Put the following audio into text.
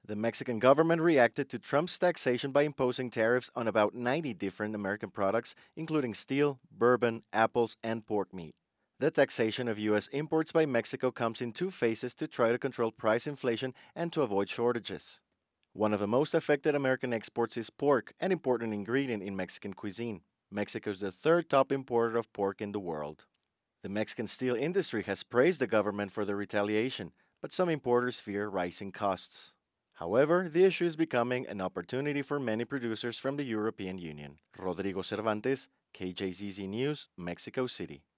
The Mexican government reacted to Trump's taxation by imposing tariffs on about 90 different American products, including steel, bourbon, apples, and pork meat. The taxation of U.S. imports by Mexico comes in two phases to try to control price inflation and to avoid shortages. One of the most affected American exports is pork, an important ingredient in Mexican cuisine. Mexico is the third top importer of pork in the world. The Mexican steel industry has praised the government for the retaliation, but some importers fear rising costs. However, the issue is becoming an opportunity for many producers from the European Union. Rodrigo Cervantes, KJZZ News, Mexico City.